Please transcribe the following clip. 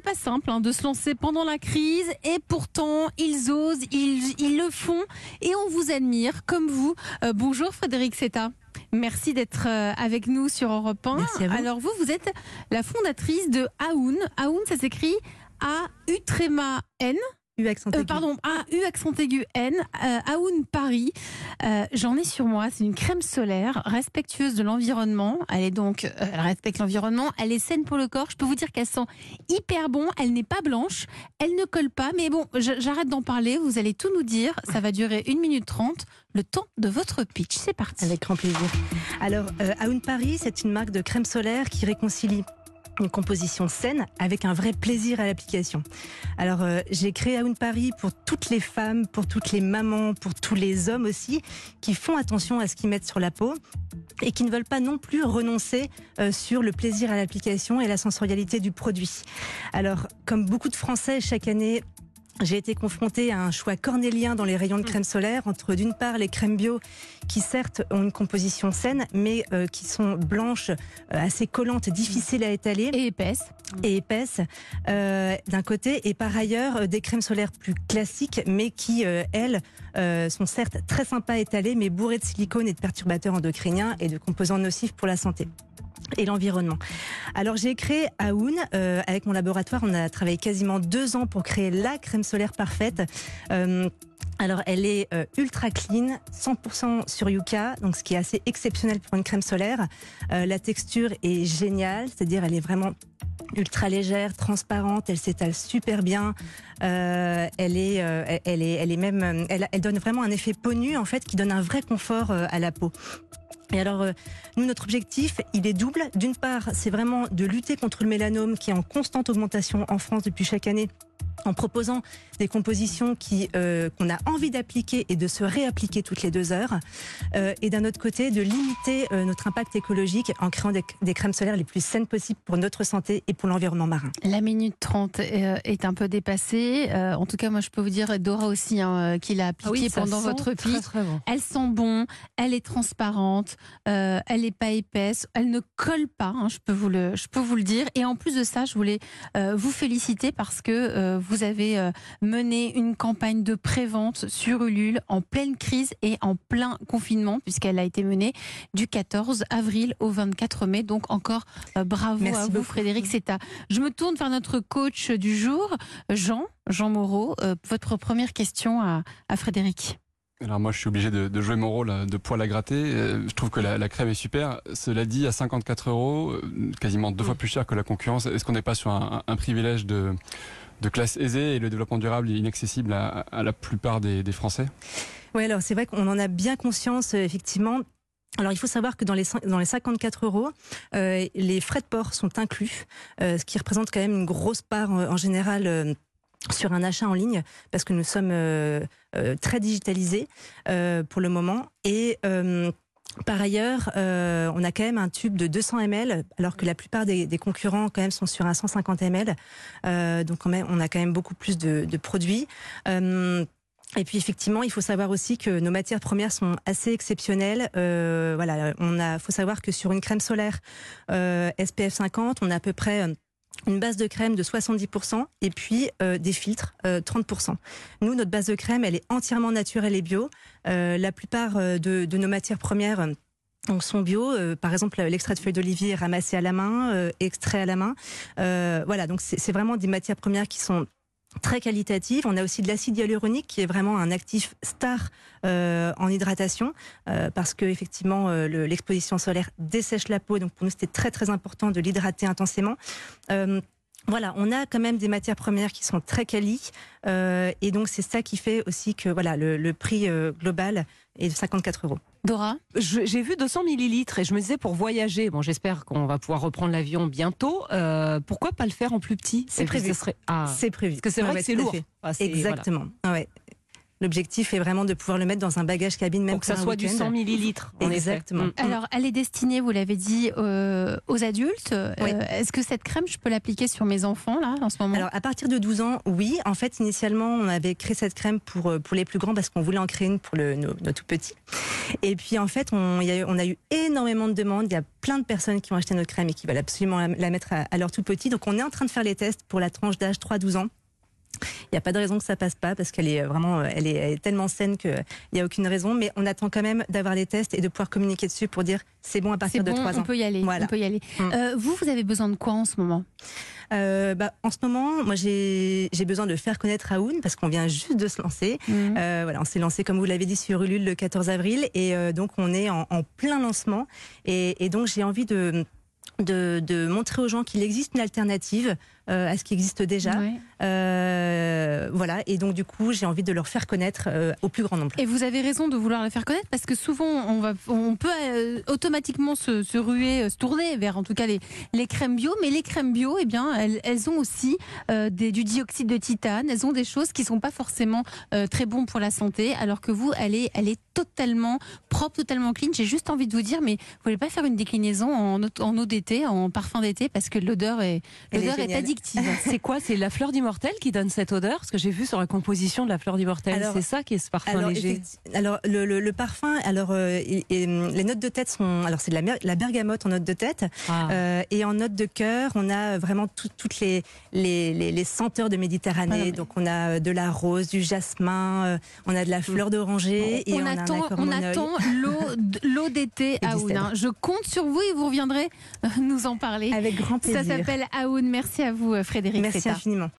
pas simple de se lancer pendant la crise et pourtant ils osent, ils le font et on vous admire comme vous. Bonjour Frédérique Seta. Merci d'être avec nous sur Europe 1. Merci à vous. Alors vous êtes la fondatrice de Aoun. Aoun, ça s'écrit A-U-N. U accent aigu. U accent aigu N, Aoun Paris. J'en ai sur moi, c'est une crème solaire respectueuse de l'environnement. Elle respecte l'environnement, elle est saine pour le corps. Je peux vous dire qu'elle sent hyper bon, elle n'est pas blanche, elle ne colle pas. Mais bon, j'arrête d'en parler, vous allez tout nous dire. Ça va durer 1 minute 30, le temps de votre pitch. C'est parti. Avec grand plaisir. Alors, Aoun Paris, c'est une marque de crème solaire qui réconcilie une composition saine avec un vrai plaisir à l'application. Alors, j'ai créé Aoun Paris pour toutes les femmes, pour toutes les mamans, pour tous les hommes aussi, qui font attention à ce qu'ils mettent sur la peau et qui ne veulent pas non plus renoncer sur le plaisir à l'application et la sensorialité du produit. Alors, comme beaucoup de Français, chaque année, j'ai été confrontée à un choix cornélien dans les rayons de crème solaire entre d'une part les crèmes bio qui certes ont une composition saine mais qui sont blanches, assez collantes, difficiles à étaler Et épaisse. d'un côté et par ailleurs des crèmes solaires plus classiques mais qui elles sont certes très sympas à étaler mais bourrées de silicone et de perturbateurs endocriniens et de composants nocifs pour la santé et l'environnement. Alors j'ai créé Aoun avec mon laboratoire. On a travaillé quasiment 2 ans pour créer la crème solaire parfaite. Alors elle est ultra clean, 100% sur Yucca, donc ce qui est assez exceptionnel pour une crème solaire. La texture est géniale, c'est-à-dire elle est vraiment ultra légère, transparente, elle s'étale super bien. Elle donne vraiment un effet peau nue en fait qui donne un vrai confort à la peau. Et alors, nous, notre objectif, il est double. D'une part, c'est vraiment de lutter contre le mélanome qui est en constante augmentation en France depuis chaque année, en proposant des compositions qu'on a envie d'appliquer et de se réappliquer toutes les 2 heures. Et d'un autre côté, de limiter notre impact écologique en créant des crèmes solaires les plus saines possibles pour notre santé et pour l'environnement marin. La minute 30 est un peu dépassée. En tout cas, moi, je peux vous dire, Dora aussi, qui l'a appliquée pendant votre pitch. Très bon. Elle sent bon, elle est transparente, elle n'est pas épaisse, elle ne colle pas, je peux vous le dire. Et en plus de ça, je voulais vous féliciter parce que vous avez mené une campagne de prévente sur Ulule en pleine crise et en plein confinement, puisqu'elle a été menée du 14 avril au 24 mai. Donc encore bravo. Merci à vous, beaucoup. Frédérique Seta. Je me tourne vers notre coach du jour, Jean Moreau. Votre première question à Frédérique. Alors moi je suis obligé de jouer mon rôle de poil à gratter. Je trouve que la crème est super. Cela dit, à 54 €, quasiment 2 fois plus cher que la concurrence, est-ce qu'on n'est pas sur un privilège de classe aisée et le développement durable est inaccessible à la plupart des Français? Oui, alors c'est vrai qu'on en a bien conscience, effectivement. Alors il faut savoir que dans les 54 €, les frais de port sont inclus, ce qui représente quand même une grosse part en général sur un achat en ligne, parce que nous sommes très digitalisés pour le moment. Et par ailleurs, on a quand même un tube de 200 ml, alors que la plupart des concurrents quand même sont sur un 150 ml. Donc on a quand même beaucoup plus de produits. Et puis effectivement, il faut savoir aussi que nos matières premières sont assez exceptionnelles. Faut savoir que sur une crème solaire SPF 50, on a à peu près une base de crème de 70% et puis des filtres 30%. Nous, notre base de crème, elle est entièrement naturelle et bio. La plupart de nos matières premières sont bio. Par exemple, l'extrait de feuilles d'olivier ramassé à la main, extrait à la main. Donc c'est vraiment des matières premières qui sont très qualitative. On a aussi de l'acide hyaluronique qui est vraiment un actif star en hydratation parce que effectivement l'exposition solaire dessèche la peau. Donc pour nous c'était très très important de l'hydrater intensément. On a quand même des matières premières qui sont très quali et donc c'est ça qui fait aussi que le prix global est de 54 €. Dora ? J'ai vu 200 millilitres et je me disais pour voyager, j'espère qu'on va pouvoir reprendre l'avion bientôt, pourquoi pas le faire en plus petit? C'est prévu. C'est prévu. C'est prévu. Parce que c'est vrai que c'est tout à lourd. fait. Ah, Exactement. Voilà. Ouais. L'objectif est vraiment de pouvoir le mettre dans un bagage cabine, même pour que ça pour un soit du week-end. 100 millilitres. En Exactement. effet. Alors, elle est destinée, vous l'avez dit, aux adultes. Oui. Est-ce que cette crème, je peux l'appliquer sur mes enfants, là, en ce moment? Alors, à partir de 12 ans, oui. En fait, initialement, on avait créé cette crème pour les plus grands parce qu'on voulait en créer une pour nos tout petits. Et puis, en fait, on a eu énormément de demandes. Il y a plein de personnes qui ont acheté notre crème et qui veulent absolument la mettre à leur tout petit. Donc, on est en train de faire les tests pour la tranche d'âge 3-12 ans. Il n'y a pas de raison que ça passe pas parce qu'elle est vraiment, elle est tellement saine qu'il n'y a aucune raison. Mais on attend quand même d'avoir les tests et de pouvoir communiquer dessus pour dire c'est bon à partir de 3 ans. On peut y aller. Voilà. On peut y aller. Vous avez besoin de quoi en ce moment? En ce moment, moi j'ai besoin de faire connaître Aoun parce qu'on vient juste de se lancer. Voilà, on s'est lancé comme vous l'avez dit sur Ulule le 14 avril et donc on est en plein lancement et donc j'ai envie de montrer aux gens qu'il existe une alternative à ce qui existe déjà. Ouais. Voilà, et donc du coup, j'ai envie de leur faire connaître au plus grand nombre. Et vous avez raison de vouloir le faire connaître parce que souvent, on peut automatiquement se ruer, se tourner vers en tout cas les crèmes bio. Mais les crèmes bio, eh bien, elles ont aussi du dioxyde de titane. Elles ont des choses qui sont pas forcément très bonnes pour la santé, alors que vous, elle est totalement propre, totalement clean. J'ai juste envie de vous dire, mais vous voulez pas faire une déclinaison en eau d'été, en parfum d'été, parce que l'odeur est addictive. C'est quoi? C'est la fleur d'immortel qui donne cette odeur? Parce que j'ai vu sur la composition de la fleur d'immortel, c'est ça qui est ce parfum léger. Alors le parfum, les notes de tête sont, alors c'est de la bergamote en note de tête, et en note de cœur, on a vraiment toutes les senteurs de Méditerranée. Donc on a de la rose, du jasmin, on a de la fleur d'oranger, et on attend l'eau d'été Aoun. Hein. Je compte sur vous et vous reviendrez nous en parler. Avec grand plaisir. Ça s'appelle Aoun. Merci à vous, Frédéric. Merci Feta. infiniment.